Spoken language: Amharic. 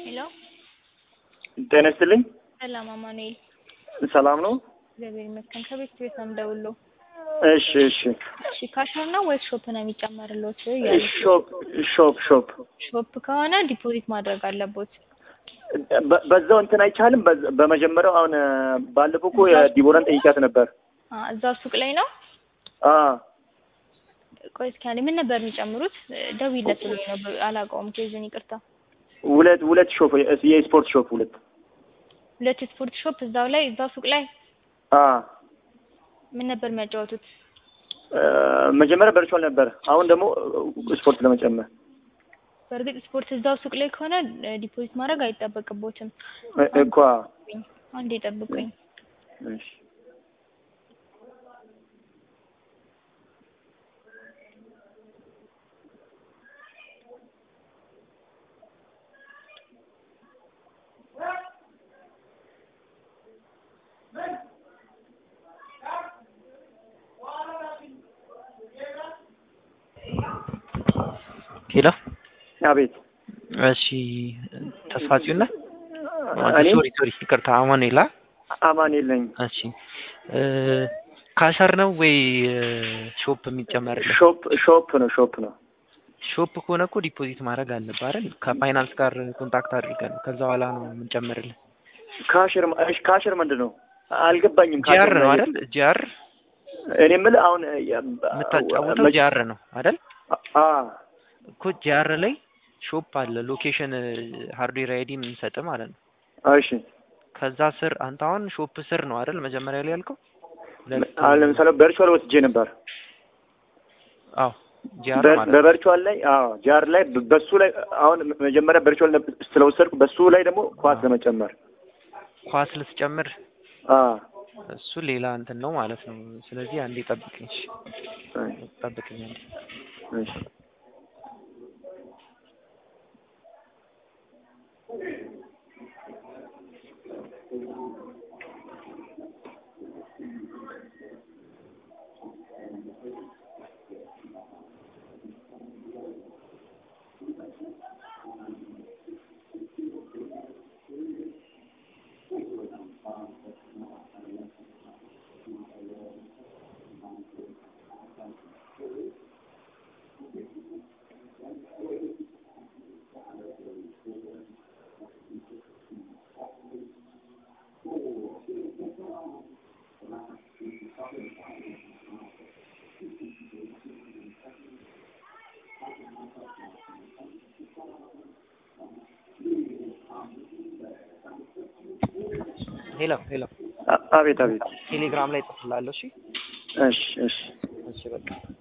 ሄሎ ጤና ይስጥልኝ። ሰላም አማኑኤል። ሰላም ነው? እግዚአብሔር ይመስገን። ከቤት ቤት ነው የምደውለው። እሺ እሺ። እሺ ካሽር ነው ወይስ ሾፕ ነው የሚጨመርልዎት? ሾፕ ከሆነ ዲፖዚት ማድረግ አለቦት። በዛው እንትን አይቻልም። በመጀመሪያው አሁን ባለፈው እኮ ዲቦራን ጠይቂያት ነበር። እዛው ሱቅ ላይ ነው? ቆይ እስኪ አንዴ ምን ነበር የሚጨምሩት? ደውይለት ብሎኝ ነው አላውቀውም። ከይዘን ይቅርታ። ሁለት ሾፕ የስፖርት ሾፕ ሁለት ስፖርት ሾፕ እዛው ላይ እዛው ሱቅ ላይ ምን ነበር የሚያጫወቱት? መጀመሪያ በርቹዋል ነበር። አሁን ደግሞ ስፖርት ለመጨመር። በርግጥ ስፖርት እዛው ሱቅ ላይ ከሆነ ዲፖዚት ማድረግ አይጠበቅቦትም እኮ። አንዴ ጠብቁኝ። እሺ ሄሎ አቤት። እሺ ተስፋጽዮን ነህ? ሶሪ ይቅርታ፣ አማኑኤል ነኝ። እሺ ካሸር ነው ወይ ሾፕ የሚጨመርልህ? ሾፕ ነው። ሾፕ ከሆነ እኮ ዲፖዚት ማድረግ አለብህ አይደል? ከፋይናንስ ጋር ኮንታክት አድርገን ከዛ በኋላ ነው የምንጨምርልህ። ካሸር ምንድን ነው አልገባኝም። ጂአር ነው አይደል? ጂአር እኔ የምልህ አሁን የምታጫውተው ጂአር ነው አይደል? እኮ ጂአር ላይ ሾፕ አለ፣ ሎኬሽን ሃርድዌር አይዲ የምንሰጥ ማለት ነው። እሺ ከዛ ስር አንተ አሁን ሾፕ ስር ነው አይደል መጀመሪያ ላይ ያልከው? ለምሳሌ በርቹዋል ወስጄ ነበር። ጂአር ማለት በቨርቹዋል ላይ ጂአር ላይ በሱ ላይ አሁን መጀመሪያ በርቹዋል ስለወሰድኩ በሱ ላይ ደግሞ ኳስ ለመጨመር ኳስ ልትጨምር እሱ ሌላ እንትን ነው ማለት ነው። ስለዚህ አንዴ ጠብቀኝ። አንዴ። እሺ ሄሎ አቤት። ቴሌግራም ላይ ጽፍላለሁ። እሺ እሺ በቃ